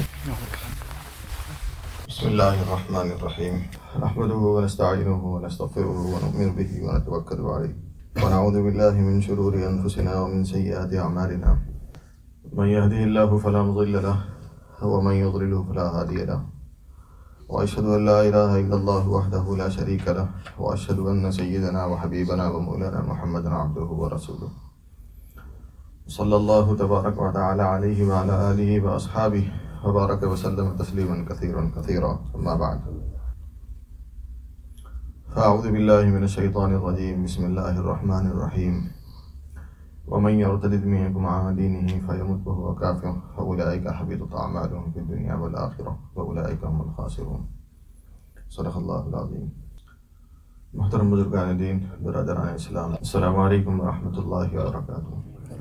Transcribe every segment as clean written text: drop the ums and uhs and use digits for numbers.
بسم الله الرحمن الرحيم نحمده ونستعينه ونستغفره ونؤمن به ونتوكل عليه ونعوذ بالله من شرور أنفسنا ومن سيئات أعمالنا من يهده الله فلا مضل له ومن يضلله فلا هادي له وأشهد أن لا إله إلا الله وحده لا شريك له وأشهد أن سيدنا وحبيبنا ومولانا محمدا عبده ورسوله صلى الله تبارك وتعالى عليه وعلى آله وأصحابه وبارك وسلم تسليما كثيرا كثيرا أما بعد فأعوذ بالله من الشيطان الرجيم بسم الله الرحمن الرحيم ومن يرتد منكم عن دينه فيمت وهو كافر فأولئك حبطت أعمالهم في الدنيا والآخرة وأولئك هم الخاسرون صدق اللہ العظیم۔ محترم بزرگان دین، برادران اسلام، السلام علیکم ورحمۃ اللہ وبرکاتہ۔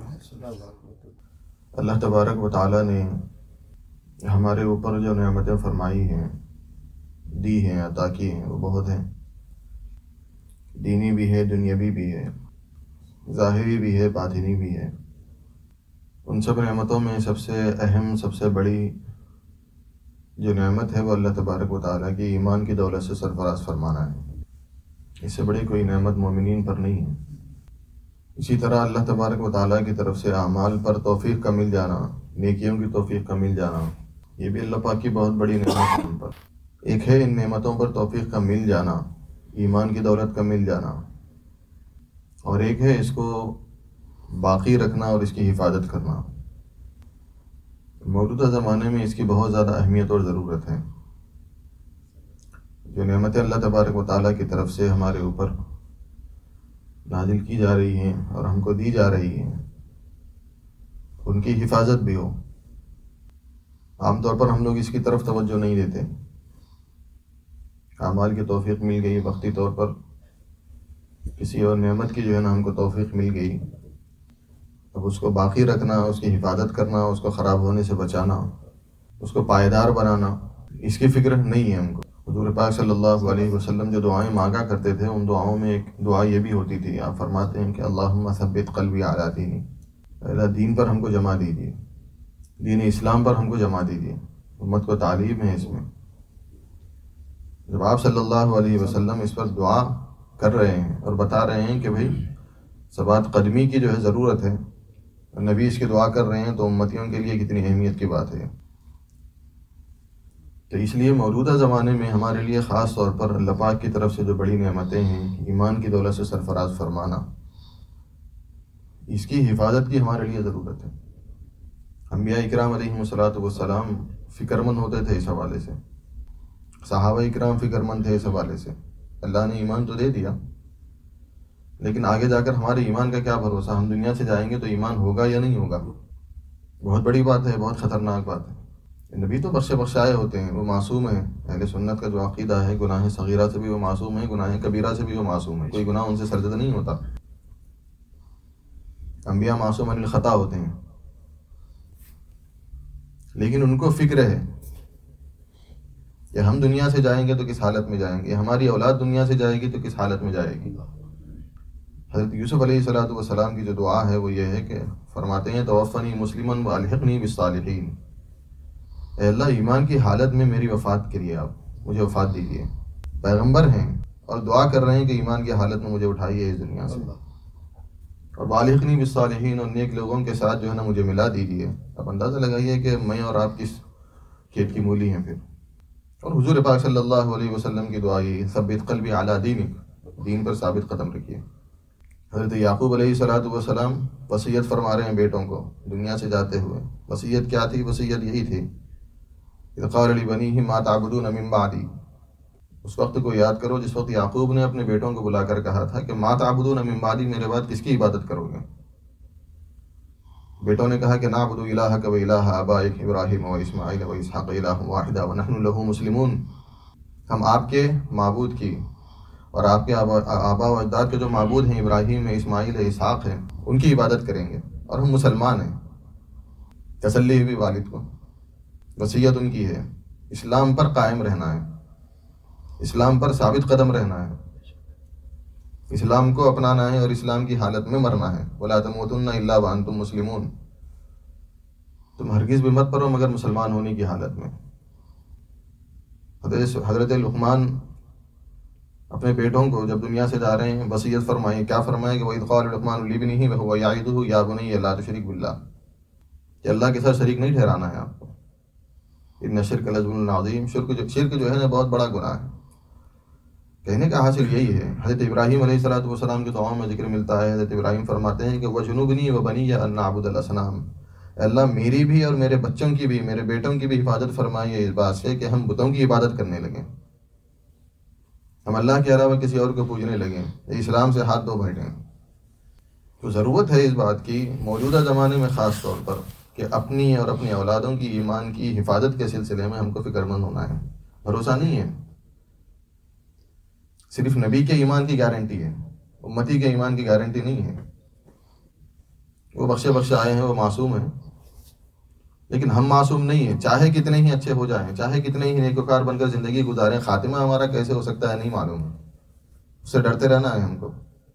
اللہ تبارک و تعالیٰ نے ہمارے اوپر جو نعمتیں فرمائی ہیں، دی ہیں، عطا کی ہیں، وہ بہت ہیں۔ دینی بھی ہے، دنیاوی بھی ہے، ظاہری بھی ہے، باطنی بھی ہے۔ ان سب نعمتوں میں سب سے اہم، سب سے بڑی جو نعمت ہے وہ اللہ تبارک و تعالیٰ کی ایمان کی دولت سے سرفراز فرمانا ہے۔ اس سے بڑی کوئی نعمت مومنین پر نہیں ہے۔ اسی طرح اللہ تبارک و تعالیٰ کی طرف سے اعمال پر توفیق کا مل جانا، نیکیوں کی توفیق کا مل جانا، یہ بھی اللہ پاک کی بہت بڑی نعمت ہے ہم پر۔ ایک ہے ان نعمتوں پر توفیق کا مل جانا، ایمان کی دولت کا مل جانا، اور ایک ہے اس کو باقی رکھنا اور اس کی حفاظت کرنا۔ موجودہ زمانے میں اس کی بہت زیادہ اہمیت اور ضرورت ہے۔ جو نعمتیں اللہ تبارک و تعالیٰ کی طرف سے ہمارے اوپر نازل کی جا رہی ہیں اور ہم کو دی جا رہی ہیں، ان کی حفاظت بھی ہو۔ عام طور پر ہم لوگ اس کی طرف توجہ نہیں دیتے۔ اعمال کی توفیق مل گئی، وقتی طور پر کسی اور نعمت کی جو ہے نا ہم کو توفیق مل گئی، اب اس کو باقی رکھنا، اس کی حفاظت کرنا، اس کو خراب ہونے سے بچانا، اس کو پائیدار بنانا، اس کی فکر نہیں ہے ہم کو۔ حضور پاک صلی اللہ علیہ وسلم جو دعائیں مانگا کرتے تھے، ان دعاؤں میں ایک دعا یہ بھی ہوتی تھی، آپ فرماتے ہیں کہ اللہم ثبت قلبی علی دینی، اللہ دین پر ہم کو جمع دیجیے، دین اسلام پر ہم کو جمع دیجیے۔ امت کو تعلیم ہے اس میں۔ جب آپ صلی اللہ علیہ وسلم اس پر دعا کر رہے ہیں اور بتا رہے ہیں کہ بھئی ثبات قدمی کی جو ہے ضرورت ہے، نبی اس کی دعا کر رہے ہیں، تو امتیوں کے لیے کتنی اہمیت کی بات ہے۔ تو اس لیے موجودہ زمانے میں ہمارے لیے خاص طور پر اللہ پاک کی طرف سے جو بڑی نعمتیں ہیں، ایمان کی دولت سے سرفراز فرمانا، اس کی حفاظت کی ہمارے لیے ضرورت ہے۔ انبیاء اکرام علیہم السلام فکر مند ہوتے تھے اس حوالے سے، صحابہ اکرام فکر مند تھے اس حوالے سے۔ اللہ نے ایمان تو دے دیا، لیکن آگے جا کر ہمارے ایمان کا کیا بھروسہ؟ ہم دنیا سے جائیں گے تو ایمان ہوگا یا نہیں ہوگا؟ بہت بڑی بات ہے، بہت خطرناک بات ہے۔ نبی تو بخشائے ہوتے ہیں، وہ معصوم ہیں۔ اہل سنت کا جو عقیدہ ہے، گناہ صغیرہ سے بھی وہ معصوم ہیں، گناہ کبیرہ سے بھی وہ معصوم ہیں، کوئی گناہ ان سے سرزد نہیں ہوتا۔ انبیاء معصوم عن الخطا ہوتے ہیں، لیکن ان کو فکر ہے کہ ہم دنیا سے جائیں گے تو کس حالت میں جائیں گے، ہماری اولاد دنیا سے جائے گی تو کس حالت میں جائے گی۔ حضرت یوسف علیہ السلام کی جو دعا ہے وہ یہ ہے کہ فرماتے ہیں توفنی مسلماً والحقنی بالصالحین، اے اللہ ایمان کی حالت میں میری وفات کریے، آپ مجھے وفات دیجیے۔ پیغمبر ہیں اور دعا کر رہے ہیں کہ ایمان کی حالت میں مجھے اٹھائیے اس دنیا سے، اور والحقنی بالصالحین، اور نیک لوگوں کے ساتھ جو ہے نا مجھے ملا دیجیے۔ اب اندازہ لگائیے کہ میں اور آپ کس کھیت کی مولی ہیں پھر۔ اور حضور پاک صلی اللہ علیہ وسلم کی دعا یہ ثبت قلبی علی دینک، دین پر ثابت قدم رکھیے۔ حضرت یعقوب علیہ السلام وصیت فرما رہے ہیں بیٹوں کو دنیا سے جاتے ہوئے۔ وصیت کیا تھی؟ وصیت یہی تھی اذ قال لبنیہ ما تعبدون من بعدی۔ اس وقت کو یاد کرو جس وقت یعقوب نے اپنے بیٹوں کو بلا کر کہا تھا کہ ما تعبدون من بعدی، میرے بعد کس کی عبادت کرو گے؟ بیٹوں نے کہا کہ نعبد الہک و الہ آبائک ابراہیم و اسماعیل و اسحاق الہ واحدا ونحن لہ مسلمون، ہم آپ کے معبود کی اور آپ کے آبا و اجداد کے جو معبود ہیں، ابراہیم ہے، اسماعیل ہے، اسحاق ہے، ان کی عبادت کریں گے، اور ہم مسلمان ہیں۔ تسلی ہوئی والد کو، وصیت ان کی ہے، اسلام پر قائم رہنا ہے، اسلام پر ثابت قدم رہنا ہے، اسلام کو اپنانا ہے اور اسلام کی حالت میں مرنا ہے۔ وَلَا تَمُوتُنَّ إِلَّا وَأَنْتُمْ مُسْلِمُونَ۔ تم ہرگز بھی مت پڑھو مگر مسلمان ہونے کی حالت میں۔ حضرت لقمان اپنے بیٹوں کو جب دنیا سے جا رہے ہیں وصیت فرمائی، کیا فرمائے کہ وَإِذْ قَالَ لُقْمَانُ لِابْنِهِ وَهُوَ يَعِظُهُ يَا بُنَيَّ لَا تُشْرِكْ بِاللَّهِ، کہ اللہ کے ساتھ شریک نہیں ٹھہرانا ہے آپ کو، اِنَّ الشِّرْكَ لَظُلْمٌ عَظِيمٌ، شرک جو ہے نا بہت بڑا گناہ ہے۔ کہنے کا حاصل یہی ہے، حضرت ابراہیم علیہ السلام کی دعاؤں میں ذکر ملتا ہے، حضرت ابراہیم فرماتے ہیں کہ وَجُنُوبْنِي وَبَنِيَّ أَن نَعْبُدَ الْأَصْنَامَ، اللہ میری بھی اور میرے بچوں کی بھی، میرے بیٹوں کی بھی حفاظت فرمائیے اس بات سے کہ ہم بتوں کی عبادت کرنے لگیں، ہم اللہ کے علاوہ کسی اور کو پوجنے لگیں، اسلام سے ہاتھ دھو بیٹھیں۔ تو ضرورت ہے اس بات کی موجودہ زمانے میں خاص طور پر کہ اپنی اور اپنی اولادوں کی ایمان کی حفاظت کے سلسلے میں ہم کو فکر مند ہونا ہے۔ بھروسہ نہیں ہے صرف نبی کے ایمان کی گارنٹی ہے، امتی کے ایمان کی گارنٹی نہیں ہے۔ وہ بخشے آئے ہیں، وہ معصوم ہیں، لیکن ہم معصوم نہیں ہیں، چاہے کتنے ہی اچھے ہو جائیں، چاہے کتنے ہی نیکوکار بن کر زندگی گزاریں، خاتمہ ہمارا کیسے ہو سکتا ہے نہیں معلوم، اس سے ڈرتے رہنا ہے ہم کو۔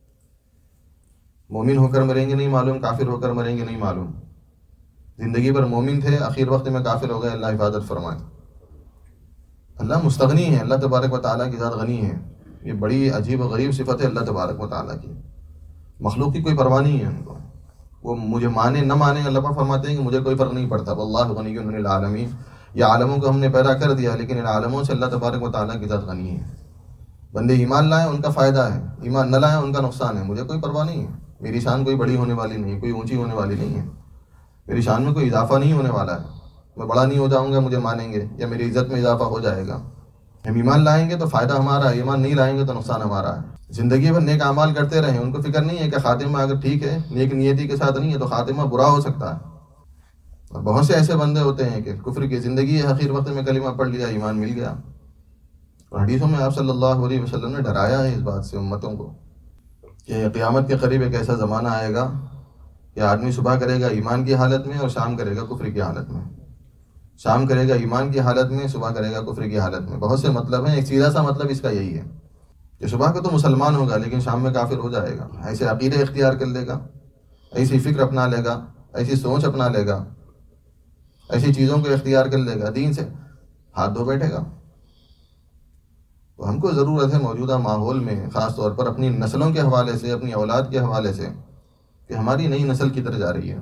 مومن ہو کر مریں گے نہیں معلوم، کافر ہو کر مریں گے نہیں معلوم، زندگی پر مومن تھے، آخر وقت میں کافر ہو گئے، اللہ حفاظت فرمائے۔ اللہ مستغنی ہے، اللہ تبارک و تعالیٰ کی ذات غنی ہے، یہ بڑی عجیب و غریب صفت ہے اللہ تبارک و تعالیٰ کی۔ مخلوق کی کوئی پرواہ نہیں ہے ان کو، وہ مجھے مانے نہ مانے، اللہ پاک فرماتے ہیں کہ مجھے کوئی فرق نہیں پڑتا، واللہ غنی عن العالمین، یہ عالموں کو ہم نے پیدا کر دیا لیکن ان عالموں سے اللہ تبارک و تعالیٰ کی ذات غنی ہے۔ بندے ایمان لائیں ان کا فائدہ ہے، ایمان نہ لائیں ان کا نقصان ہے، مجھے کوئی پرواہ نہیں ہے، میری شان کوئی بڑی ہونے والی نہیں، کوئی اونچی ہونے والی نہیں ہے، میری شان میں کوئی اضافہ نہیں ہونے والا ہے، میں بڑا نہیں ہو جاؤں گا مجھے مانیں گے یا میری عزت میں اضافہ ہو جائے گا۔ ہم ایمان لائیں گے تو فائدہ ہمارا ہے، ایمان نہیں لائیں گے تو نقصان ہمارا ہے۔ زندگی بھر نیک اعمال کرتے رہیں، ان کو فکر نہیں ہے کہ خاتمہ اگر ٹھیک ہے، نیک نیتی کے ساتھ نہیں ہے تو خاتمہ برا ہو سکتا ہے۔ اور بہت سے ایسے بندے ہوتے ہیں کہ کفر کی زندگی ہے، آخر وقت میں کلمہ پڑھ لیا، ایمان مل گیا۔ اور حدیثوں میں آپ صلی اللہ علیہ وسلم نے ڈرایا ہے اس بات سے امتوں کو کہ قیامت کے قریب ایک ایسا زمانہ آئے گا کہ آدمی صبح کرے گا ایمان کی حالت میں اور شام کرے گا کفر کی حالت میں، شام کرے گا ایمان کی حالت میں، صبح کرے گا کفر کی حالت میں۔ بہت سے مطلب ہیں، ایک سیدھا سا مطلب اس کا یہی ہے کہ صبح کو تو مسلمان ہوگا لیکن شام میں کافر ہو جائے گا، ایسے عقیدے اختیار کر لے گا، ایسی فکر اپنا لے گا، ایسی سوچ اپنا لے گا، ایسی چیزوں کو اختیار کر لے گا، دین سے ہاتھ دھو بیٹھے گا۔ تو ہم کو ضرورت ہے موجودہ ماحول میں خاص طور پر اپنی نسلوں کے حوالے سے، اپنی اولاد کے حوالے سے، کہ ہماری نئی نسل کدھر جا رہی ہے،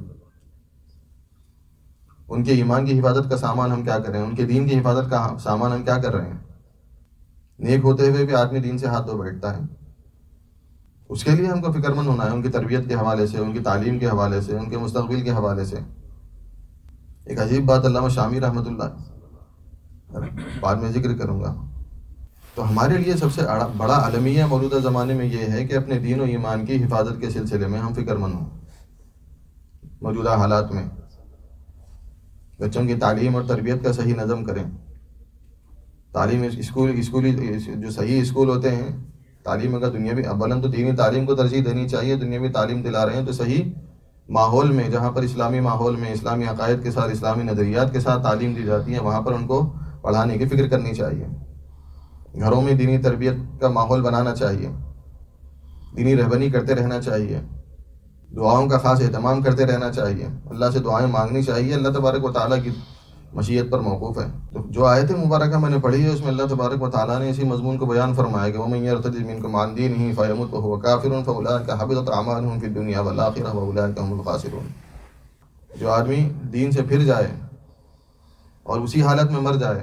ان کے ایمان کی حفاظت کا سامان ہم کیا کریں، ان کے دین کی حفاظت کا سامان ہم کیا کر رہے ہیں۔ نیک ہوتے ہوئے بھی آدمی دین سے ہاتھ دھو بیٹھتا ہے، اس کے لیے ہم کو فکر مند ہونا ہے، ان کی تربیت کے حوالے سے، ان کی تعلیم کے حوالے سے، ان کے مستقبل کے حوالے سے۔ ایک عجیب بات علامہ شامی رحمۃ اللہ بعد میں ذکر کروں گا۔ تو ہمارے لیے سب سے بڑا المیہ موجودہ زمانے میں یہ ہے کہ اپنے دین و ایمان کی حفاظت کے سلسلے میں ہم فکر مند ہوں۔ موجودہ حالات میں بچوں کی تعلیم اور تربیت کا صحیح نظم کریں، تعلیم اسکولی جو صحیح اسکول ہوتے ہیں، تعلیم اگر دنیاوی اولاً تو دینی تعلیم کو ترجیح دینی چاہیے، دنیاوی تعلیم دلا رہے ہیں تو صحیح ماحول میں، جہاں پر اسلامی ماحول میں اسلامی عقائد کے ساتھ، اسلامی نظریات کے ساتھ تعلیم دی جاتی ہے، وہاں پر ان کو پڑھانے کی فکر کرنی چاہیے۔ گھروں میں دینی تربیت کا ماحول بنانا چاہیے، دینی رہبری کرتے رہنا چاہیے، دعاؤں کا خاص اہتمام کرتے رہنا چاہیے، اللہ سے دعائیں مانگنی چاہیے، اللہ تبارک و تعالیٰ کی مشیت پر موقوف ہے۔ تو جو آیت مبارکہ میں نے پڑھی ہے اس میں اللہ تبارک و تعالیٰ نے اسی مضمون کو بیان فرمایا کہ وَمَن يَرْتَدِدْ مِنكُمْ عَنْ دِينِهِ فَيَمُتْ وَهُوَ كَافِرٌ فَأُولَٰئِكَ حَبِطَتْ أَعْمَالُهُمْ فِي الدُّنْيَا وَالْآخِرَةِ وَأُولَٰئِكَ هُمُ الْخَاسِرُونَ۔ جو آدمی دین سے پھر جائے اور اسی حالت میں مر جائے،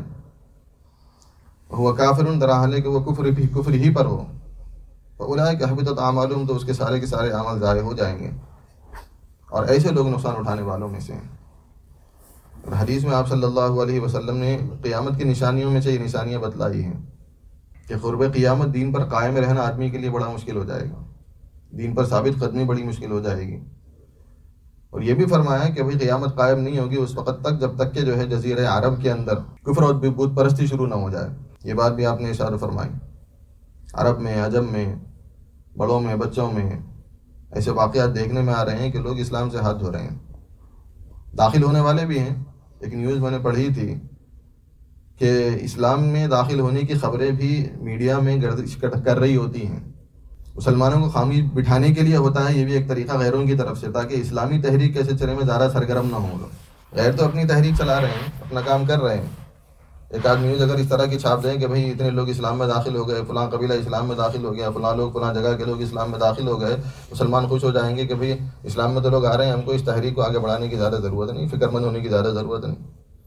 وہ کافر، در حال کہ وہ کفر ہی پر ہو، فَأُولَٰئِكَ حَبِطَتْ أَعْمَالُهُمْ، تو اس کے سارے کے سارے عمل ضائع ہو جائیں گے، اور ایسے لوگ نقصان اٹھانے والوں میں سے ہیں۔ اور حدیث میں آپ صلی اللہ علیہ وسلم نے قیامت کی نشانیوں میں سے یہ نشانیاں بتلائی ہیں کہ قرب قیامت دین پر قائم رہنا آدمی کے لیے بڑا مشکل ہو جائے گا، دین پر ثابت قدمی بڑی مشکل ہو جائے گی۔ اور یہ بھی فرمایا کہ بھئی قیامت قائم نہیں ہوگی اس وقت تک جب تک کہ جو ہے جزیرہ عرب کے اندر کفر اور بت پرستی شروع نہ ہو جائے۔ یہ بات بھی آپ نے ارشاد فرمائی۔ عرب میں، عجم میں، بڑوں میں، بچوں میں ایسے واقعات دیکھنے میں آ رہے ہیں کہ لوگ اسلام سے ہاتھ دھو رہے ہیں، داخل ہونے والے بھی ہیں، لیکن نیوز میں نے پڑھی تھی کہ اسلام میں داخل ہونے کی خبریں بھی میڈیا میں گردش کر رہی ہوتی ہیں۔ مسلمانوں کو خاموش بٹھانے کے لیے ہوتا ہے، یہ بھی ایک طریقہ غیروں کی طرف سے، تاکہ اسلامی تحریک کے سلسلے میں زیادہ سرگرم نہ ہوں لوگ، غیر تو اپنی تحریک چلا رہے ہیں، اپنا کام کر رہے ہیں. ایک آدمی نیوز اگر اس طرح کی چھاپ دیں کہ بھئی اتنے لوگ اسلام میں داخل ہو گئے، فلاں قبیلہ اسلام میں داخل ہو گیا، فلاں لوگ فلاں جگہ کے لوگ اسلام میں داخل ہو گئے، مسلمان خوش ہو جائیں گے کہ بھئی اسلام میں تو لوگ آ رہے ہیں، ہم کو اس تحریک کو آگے بڑھانے کی زیادہ ضرورت نہیں، فکر مند ہونے کی زیادہ ضرورت نہیں.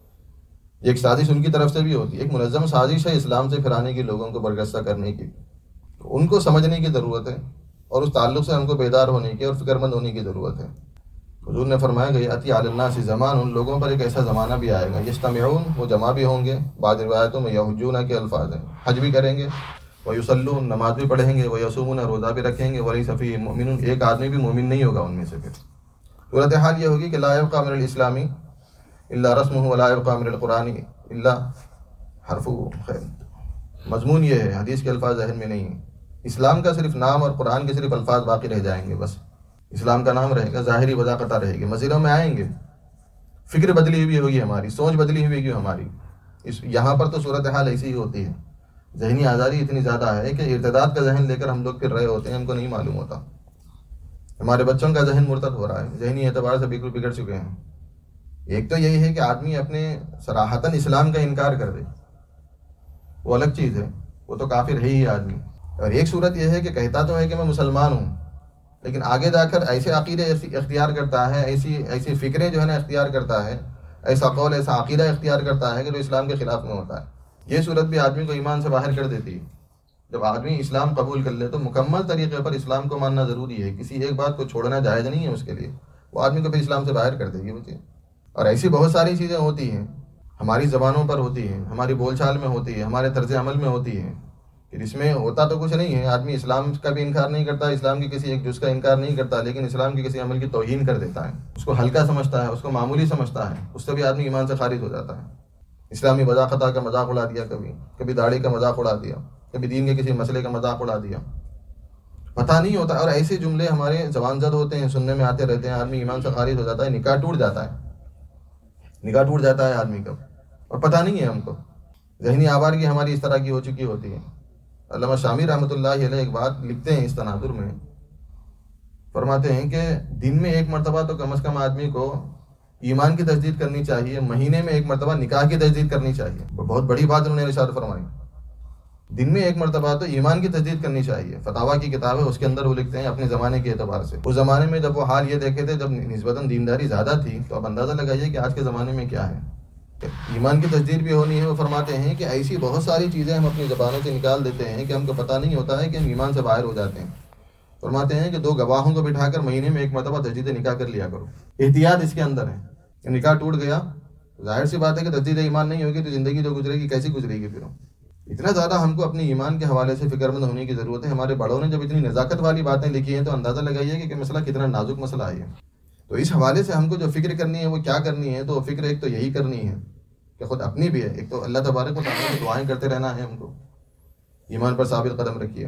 ایک سازش ان کی طرف سے بھی ہوتی ہے، ایک منظم سازش ہے اسلام سے پھرانے کی، لوگوں کو برگشتہ کرنے کی. ان کو سمجھنے کی ضرورت ہے اور اس تعلق سے ہم کو بیدار ہونے کی اور فکر مند ہونے کی ضرورت ہے. حضور نے فرمایا کہ اتی علی الناس زمان، ان لوگوں پر ایک ایسا زمانہ بھی آئے گا، یجتمعون، وہ جمع بھی ہوں گے، بعض روایتوں میں یحجون کے الفاظ ہیں، حج بھی کریں گے، ویصلون، نماز بھی پڑھیں گے، ویصومون، روزہ بھی رکھیں گے، ولیس فیہم مؤمن، ایک آدمی بھی مومن نہیں ہوگا ان میں سے. پھر صورتحال یہ ہوگی کہ لا یبقى من الاسلام الا رسمه ولا يبقى من القرآن الا حرفه. خیر، مضمون یہ ہے، حدیث کے الفاظ ذہن میں نہیں ہیں. اسلام کا صرف نام اور قرآن کے صرف الفاظ باقی رہ جائیں گے. بس اسلام کا نام رہے گا، ظاہری وضاقتہ رہے گی، مسجدوں میں آئیں گے، فکر بدلی ہوئی ہوگی ہماری، سوچ بدلی ہوئی ہوگی ہماری. یہاں پر تو صورتحال ایسی ہی ہوتی ہے، ذہنی آزادی اتنی زیادہ ہے کہ ارتداد کا ذہن لے کر ہم لوگ پھر رہے ہوتے ہیں، ہم کو نہیں معلوم ہوتا. ہمارے بچوں کا ذہن مرتد ہو رہا ہے، ذہنی اعتبار سے بالکل بگڑ چکے ہیں. ایک تو یہی ہے کہ آدمی اپنے صراحتاً اسلام کا انکار کر دے، وہ الگ چیز ہے، وہ تو کافر ہے ہی آدمی. اور ایک صورت یہ ہے کہ کہتا تو ہے کہ میں مسلمان ہوں، لیکن آگے جا کر ایسے عقیدے اختیار کرتا ہے، ایسی فکریں جو ہے نا اختیار کرتا ہے، ایسا قول، ایسا عقیدہ اختیار کرتا ہے کہ جو اسلام کے خلاف میں ہوتا ہے. یہ صورت بھی آدمی کو ایمان سے باہر کر دیتی ہے. جب آدمی اسلام قبول کر لے تو مکمل طریقے پر اسلام کو ماننا ضروری ہے، کسی ایک بات کو چھوڑنا جائز نہیں ہے اس کے لیے، وہ آدمی کو پھر اسلام سے باہر کر دے گی وہ چیز. اور ایسی بہت ساری چیزیں ہوتی ہیں، ہماری زبانوں پر ہوتی ہیں، ہماری بول چال میں ہوتی ہے، ہمارے طرز عمل میں ہوتی ہے، کہ جس میں ہوتا تو کچھ نہیں ہے. آدمی اسلام کا بھی انکار نہیں کرتا، اسلام کی کسی ایک جز کا انکار نہیں کرتا، لیکن اسلام کے کسی عمل کی توہین کر دیتا ہے، اس کو ہلکا سمجھتا ہے، اس کو معمولی سمجھتا ہے، اس سے بھی آدمی ایمان سے خارج ہو جاتا ہے. اسلامی وضاقتہ کا مذاق اڑا دیا، کبھی داڑھی کا مذاق اڑا دیا، کبھی دین کے کسی مسئلے کا مذاق اڑا دیا، پتہ نہیں ہوتا. اور ایسے جملے ہمارے زبان زد ہوتے ہیں، سننے میں آتے رہتے ہیں، آدمی ایمان سے خارج ہو جاتا ہے، نکاح ٹوٹ جاتا ہے آدمی کا، اور پتہ نہیں ہے ہم کو. ذہنی آوارگی ہماری اس طرح کی ہو چکی ہوتی ہے. علامہ شامی رحمۃ اللہ علیہ ایک بات لکھتے ہیں اس تناظر میں، فرماتے ہیں کہ دن میں ایک مرتبہ تو کم از کم آدمی کو ایمان کی تجدید کرنی چاہیے، مہینے میں ایک مرتبہ نکاح کی تجدید کرنی چاہیے. بہت بڑی بات انہوں نے ارشاد فرمائی، دن میں ایک مرتبہ تو ایمان کی تجدید کرنی چاہیے. فتاویٰ کی کتاب ہے، اس کے اندر وہ لکھتے ہیں اپنے زمانے کے اعتبار سے. اس زمانے میں جب وہ حال یہ دیکھے تھے، جب نسبتاً دینداری زیادہ تھی، تو اب اندازہ لگائیے کہ آج کے زمانے میں کیا ہے. ایمان کی تجدید بھی ہونی ہے. وہ فرماتے ہیں کہ ایسی بہت ساری چیزیں ہم اپنی زبانوں سے نکال دیتے ہیں کہ ہم کو پتہ نہیں ہوتا ہے کہ ہم ایمان سے باہر ہو جاتے ہیں. فرماتے ہیں کہ 2 گواہوں کو بٹھا کر مہینے میں ایک مرتبہ تجدید نکاح کر لیا کرو. احتیاط اس کے اندر ہے کہ نکاح ٹوٹ گیا، ظاہر سی بات ہے کہ تجدید ایمان نہیں ہوگی تو زندگی جو گزرے گی کیسی گزرے گی. پھر اتنا زیادہ ہم کو اپنے ایمان کے حوالے سے فکر مند ہونے کی ضرورت ہے. ہمارے بڑوں نے جب اتنی نزاکت والی باتیں لکھی ہیں تو اندازہ لگائیے کہ مسئلہ کتنا نازک مسئلہ ہے. تو اس حوالے سے ہم کو جو فکر کرنی ہے وہ کیا کرنی ہے؟ تو فکر ایک تو یہی کرنی ہے کہ خود اپنی بھی ہے، ایک تو اللہ تبارک و تعالیٰ کی دعائیں کرتے رہنا ہے، ہم کو ایمان پر ثابت قدم رکھیے.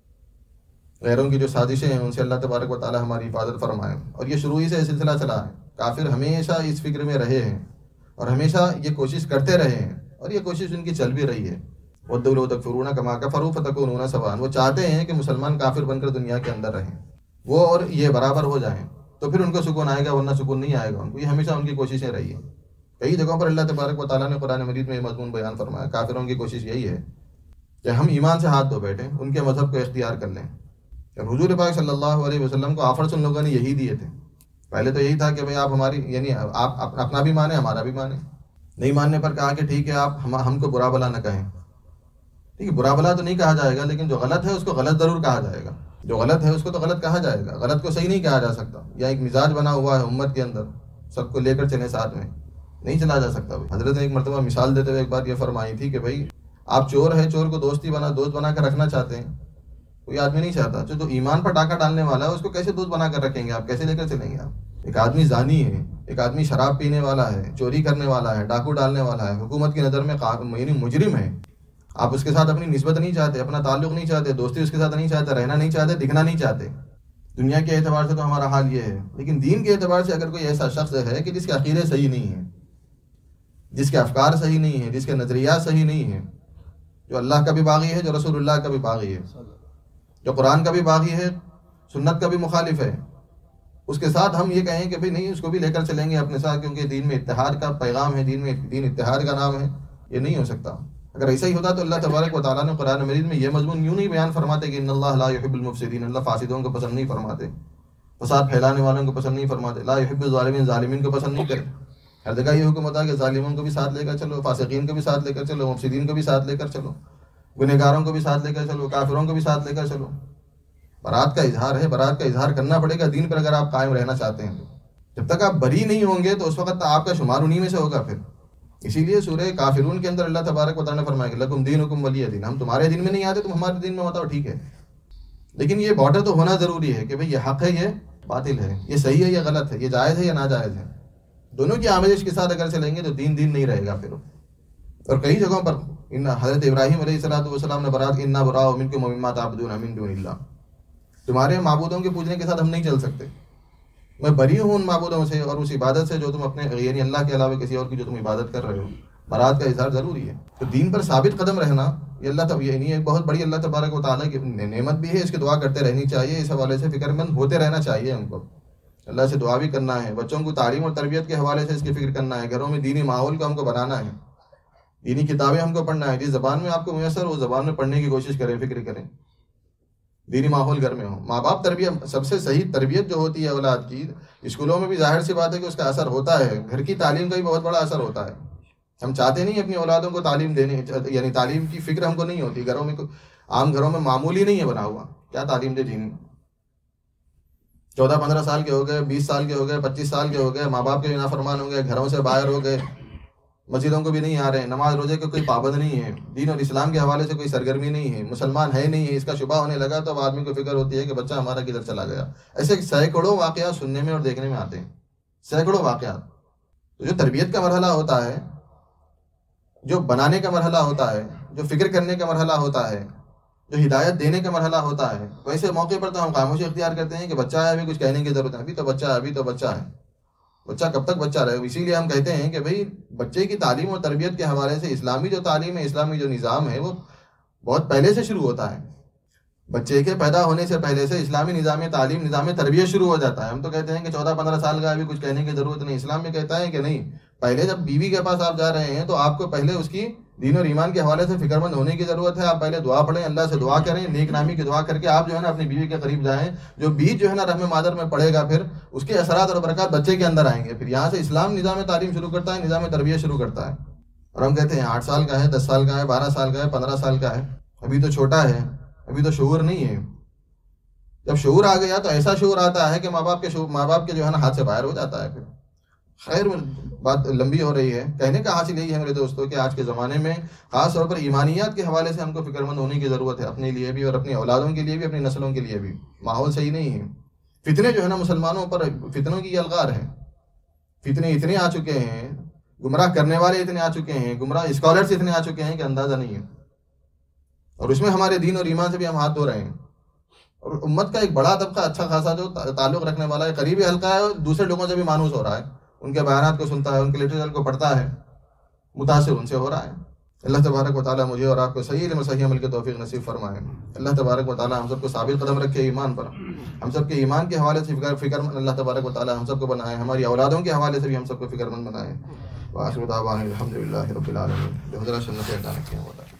غیروں کی جو سازشیں ہیں ان سے اللہ تبارک و تعالیٰ ہماری حفاظت فرمائے. اور یہ شروع ہی سے سلسلہ چلا ہے، کافر ہمیشہ اس فکر میں رہے ہیں اور ہمیشہ یہ کوشش کرتے رہے ہیں، اور یہ کوشش ان کی چل بھی رہی ہے. وَدُّوا لَوْ تَكْفُرُونَ كَمَا كَفَرُوا فَتَكُونُونَ سَوَاءً. وہ چاہتے ہیں کہ مسلمان کافر بن کر دنیا کے اندر رہیں، وہ اور یہ برابر ہو جائیں، تو پھر ان کو سکون آئے گا، ورنہ سکون نہیں آئے گا ان کو. یہ ہمیشہ ان کی کوششیں رہی ہیں. کئی جگہوں پر اللہ تبارک و تعالیٰ نے قرآن مجید میں یہ مضمون بیان فرمایا. کافروں کی کوشش یہی ہے کہ ہم ایمان سے ہاتھ دھو بیٹھیں، ان کے مذہب کو اختیار کر لیں. حضور پاک صلی اللہ علیہ وسلم کو آفرز ان لوگوں نے یہی دیے تھے. پہلے تو یہی تھا کہ بھئی آپ ہماری، یعنی آپ اپنا بھی مانیں، ہمارا بھی مانیں. نہیں ماننے پر کہا کہ ٹھیک ہے آپ ہم کو برا بلا نہ کہیں. ٹھیک ہے، برا بلا تو نہیں کہا جائے گا، لیکن جو غلط ہے اس کو غلط ضرور کہا جائے گا. جو غلط ہے اس کو تو غلط کہا جائے گا، غلط کو صحیح نہیں کہا جا سکتا. یا ایک مزاج بنا ہوا ہے امت کے اندر، سب کو لے کر چلیں ساتھ میں، نہیں چلا جا سکتا. حضرت نے ایک مرتبہ مثال دیتے ہوئے ایک بات یہ فرمائی تھی کہ بھائی آپ چور ہے، چور کو دوست بنا کر رکھنا چاہتے ہیں، کوئی آدمی نہیں چاہتا. جو ایمان پر ڈاکہ ڈالنے والا ہے اس کو کیسے دوست بنا کر رکھیں گے آپ؟ کیسے لے کر چلیں گے آپ؟ ایک آدمی زانی ہے، ایک آدمی شراب پینے والا ہے، چوری کرنے والا ہے، ڈاکو ڈالنے والا ہے، حکومت کی نظر میں مجرم ہے. آپ اس کے ساتھ اپنی نسبت نہیں چاہتے، اپنا تعلق نہیں چاہتے، دوستی اس کے ساتھ نہیں چاہتے، رہنا نہیں چاہتے، دکھنا نہیں چاہتے. دنیا کے اعتبار سے تو ہمارا حال یہ ہے، لیکن دین کے اعتبار سے اگر کوئی ایسا شخص ہے کہ جس کے عقیدے صحیح نہیں ہیں، جس کے افکار صحیح نہیں ہیں، جس کے نظریات صحیح نہیں ہیں، جو اللہ کا بھی باغی ہے، جو رسول اللہ کا بھی باغی ہے، جو قرآن کا بھی باغی ہے، سنت کا بھی مخالف ہے، اس کے ساتھ ہم یہ کہیں کہ بھئی نہیں اس کو بھی لے کر چلیں گے اپنے ساتھ کیونکہ دین میں اتحاد کا پیغام ہے، دین اتحاد کا نام ہے، یہ نہیں ہو سکتا۔ اگر ایسا ہی ہوتا تو اللہ تبارک و تعالیٰ نے قرآن مجید میں یہ مضمون یوں نہیں بیان فرماتے کہ ان اللہ لا يحب المفسدین، اللہ فاسدوں کو پسند نہیں فرماتے، فساد پھیلانے والوں کو پسند نہیں فرماتے، لا يحب الظالمین، ظالمین کو پسند نہیں کرے۔ ہر جگہ یہ حکم ہوتا ہے کہ ظالموں کو بھی ساتھ لے کر چلو، فاسقین کو بھی ساتھ لے کر چلو، مفسدین کو بھی ساتھ لے کر چلو، گنہگاروں کو بھی ساتھ لے کر چلو، کافروں کو بھی ساتھ لے کر چلو۔ برات کا اظہار ہے، برات کا اظہار کرنا پڑے گا دین پر اگر آپ قائم رہنا چاہتے ہیں تو۔ جب تک آپ بری نہیں ہوں گے تو اس وقت آپ کا شمار انہی میں سے ہوگا پھر۔ اسی لیے سورہ کافرون کے اندر اللہ تبارک و تعالیٰ نے فرمایا کہ لکم دینکم ولی دین، ہم تمہارے دین میں نہیں آتے، تم ہمارے دین میں ہوتا ہو، ٹھیک ہے، لیکن یہ بارڈر تو ہونا ضروری ہے کہ بھئی یہ حق ہے، یہ باطل ہے، یہ صحیح ہے، یہ غلط ہے، یہ جائز ہے یا ناجائز ہے۔ دونوں کی آمیزش کے ساتھ اگر چلیں گے تو دین نہیں رہے گا پھر۔ اور کئی جگہوں پر حضرت ابراہیم علیہ السلام نے برات انا براء منکم ومما تعبدون من دون اللہ، تمہارے معبودوں کے پوجنے کے ساتھ ہم نہیں چل سکتے، میں بری ہوں ان معبودوں سے اور اس عبادت سے جو تم اپنے یعنی اللہ کے علاوہ کسی اور کی جو تم عبادت کر رہے ہو۔ برات کا اظہار ضروری ہے۔ تو دین پر ثابت قدم رہنا یہ یعنی ایک بہت بڑی اللہ تبارک و تعالیٰ کی نعمت بھی ہے، اس کی دعا کرتے رہنی چاہیے، اس حوالے سے فکر مند ہوتے رہنا چاہیے ہم کو، اللہ سے دعا بھی کرنا ہے، بچوں کو تعلیم اور تربیت کے حوالے سے اس کی فکر کرنا ہے، گھروں میں دینی ماحول کو ہم کو بنانا ہے، دینی کتابیں ہم کو پڑھنا ہے، جس زبان میں آپ کو میسر وہ زبان میں پڑھنے کی کوشش کریں، فکر کریں، دینی ماحول گھر میں ہو۔ ماں باپ تربیت، سب سے صحیح تربیت جو ہوتی ہے اولاد کی، اسکولوں میں بھی ظاہر سی بات ہے کہ اس کا اثر ہوتا ہے، گھر کی تعلیم کا بھی بہت بڑا اثر ہوتا ہے۔ ہم چاہتے نہیں اپنی اولادوں کو تعلیم دینے، یعنی تعلیم کی فکر ہم کو نہیں ہوتی، گھروں میں عام گھروں میں معمولی نہیں ہے بنا ہوا، کیا تعلیم دے دینی۔ 14-15 سال کے ہو گئے، 20 سال کے ہو گئے، 25 سال کے ہو گئے، ماں باپ کے بھی نافرمان ہو گئے، گھروں سے باہر ہو گئے، مسجدوں کو بھی نہیں آ رہے ہیں، نماز روزے کا کوئی پابند نہیں ہے، دین اور اسلام کے حوالے سے کوئی سرگرمی نہیں ہے، مسلمان ہے نہیں ہے، اس کا شبہ ہونے لگا تو اب آدمی کو فکر ہوتی ہے کہ بچہ ہمارا کدھر چلا گیا۔ ایسے سینکڑوں واقعات سننے میں اور دیکھنے میں آتے ہیں، سینکڑوں واقعات۔ تو جو تربیت کا مرحلہ ہوتا ہے، جو بنانے کا مرحلہ ہوتا ہے، جو فکر کرنے کا مرحلہ ہوتا ہے، جو ہدایت دینے کا مرحلہ ہوتا ہے، ویسے موقع پر تو ہم خاموشی اختیار کرتے ہیں کہ بچہ ہے، ابھی کچھ کہنے کی ضرورت ہے، ابھی تو بچہ ہے، ابھی تو بچہ ہے۔ بچہ کب تک بچہ رہے؟ اسی لیے ہم کہتے ہیں کہ بھئی بچے کی تعلیم اور تربیت کے حوالے سے اسلامی جو تعلیم ہے، اسلامی جو نظام ہے، وہ بہت پہلے سے شروع ہوتا ہے۔ بچے کے پیدا ہونے سے پہلے سے اسلامی نظام تعلیم، نظام تربیت شروع ہو جاتا ہے۔ ہم تو کہتے ہیں کہ 14-15 سال کا ابھی کچھ کہنے کی ضرورت نہیں، اسلام میں کہتا ہے کہ نہیں، پہلے جب بیوی کے پاس آپ جا رہے ہیں تو آپ کو پہلے اس کی دین اور ایمان کے حوالے سے فکر مند ہونے کی ضرورت ہے۔ آپ پہلے دعا پڑھیں، اللہ سے دعا کریں، نیک نامی کی دعا کر کے آپ جو ہے نا اپنی بیوی کے قریب جائیں۔ جو بیج جو ہے نا رحم مادر میں پڑے گا، پھر اس کے اثرات اور برکات بچے کے اندر آئیں گے۔ پھر یہاں سے اسلام نظام تعلیم شروع کرتا ہے، نظام تربیت شروع کرتا ہے۔ اور ہم کہتے ہیں 8 سال کا ہے، 10 سال کا ہے، 12 سال کا ہے، 15 سال کا ہے، ابھی تو چھوٹا ہے، ابھی تو شعور نہیں ہے۔ جب شعور آ گیا تو ایسا شعور آتا ہے کہ ماں باپ کے جو ہے نا ہاتھ سے باہر ہو جاتا ہے۔ پھر خیر بات لمبی ہو رہی ہے، کہنے کا حاصل یہی ہے میرے دوستوں کہ آج کے زمانے میں خاص طور پر ایمانیات کے حوالے سے ہم کو فکر مند ہونے کی ضرورت ہے، اپنے لیے بھی اور اپنی اولادوں کے لیے بھی، اپنی نسلوں کے لیے بھی۔ ماحول صحیح نہیں ہے، فتنے جو ہے نا مسلمانوں پر، فتنوں کی الغار ہے، فتنے اتنے آ چکے ہیں، گمراہ کرنے والے اتنے آ چکے ہیں، گمراہ اسکالرز اتنے آ چکے ہیں کہ اندازہ نہیں ہے، اور اس میں ہمارے دین اور ایمان سے بھی ہم ہاتھ دھو رہے ہیں۔ اور امت کا ایک بڑا طبقہ اچھا خاصا جو تعلق رکھنے والا ہے، قریبی حلقہ ہے، اور دوسرے لوگوں سے بھی مانوس ہو رہا ہے، ان کے بیانات کو سنتا ہے، ان کے لٹریچر کو پڑھتا ہے، متاثر ان سے ہو رہا ہے۔ اللہ تبارک و تعالیٰ مجھے اور آپ کو صحیح علم صحیح عمل کی توفیق نصیب فرمائے۔ اللہ تبارک و تعالیٰ ہم سب کو ثابت قدم رکھے ایمان پر، ہم سب کے ایمان کے حوالے سے فکر مند اللہ تبارک و تعالیٰ ہم سب کو بنائے، ہماری اولادوں کے حوالے سے بھی ہم سب کو فکر مند بنائے۔ وآخر دعوانا الحمدللہ رب العالمین۔